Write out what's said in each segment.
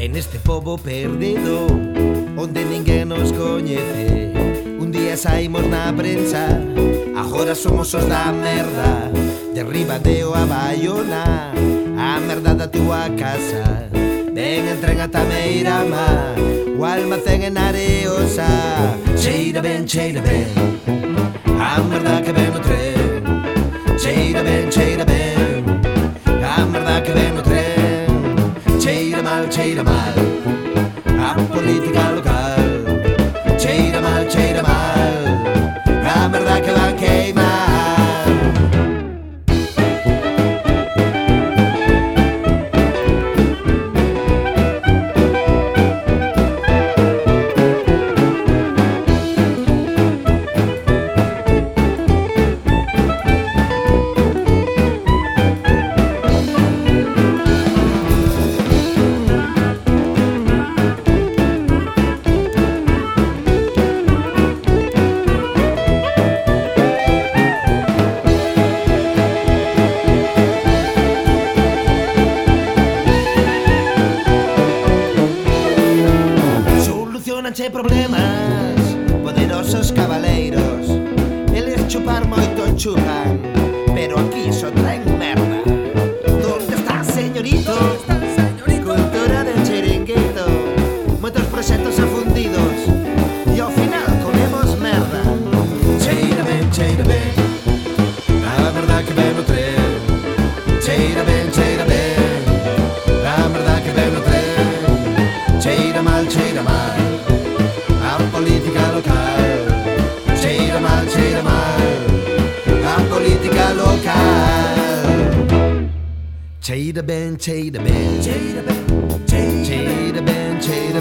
En este pobo perdido onde ninguén nos coñece, un día saímos na prensa, agora somos os da merda. Derriba deo a Baiona, a merda da túa casa. Ven, entren ata Meirama, o almacén en Areosa. Cheira ben, a merda que ven no tren. Cheira ben, a merda que ven no tren. Cheira mal, a política local. Cheira mal, a merda que van queimar. Solucionanche problemas poderosos cabaleiros. Eles chupar moito chupan, pero aquí só traen merda. Donde está, señorito? Cultura del chiringuito. Moitos proxectos afundidos e ao final comemos merda. Cheira ben, a merda que ven no tren. Cheira ben, a merda que ven no tren. Cheira mal, a política local. Cheira mal, a política local. Cheira ben, cheira ben, cheira ben, cheira ben, cheira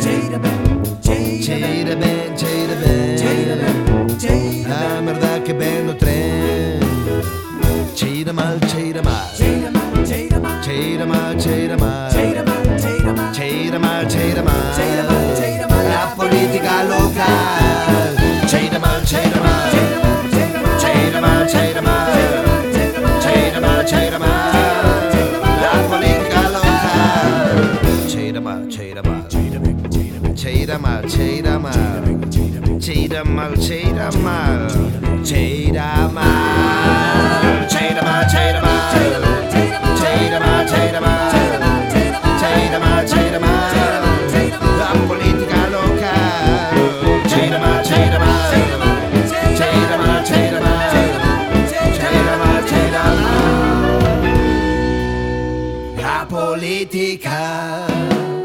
ben, a merda que ven no tren. Cheira mal, cheira mal, a política local. Cheira mal, a política local. Cheira mal, cheira mal, cheira mal, cheira mal, cheira mal, cheira mal, cheira mal, cheira mal, cheira mal, cheira mal, cheira mal, cheira mal, cheira mal, a política local. Cheira mal, cheira mal, cheira mal, cheira mal, cheira mal, cheira mal, a política.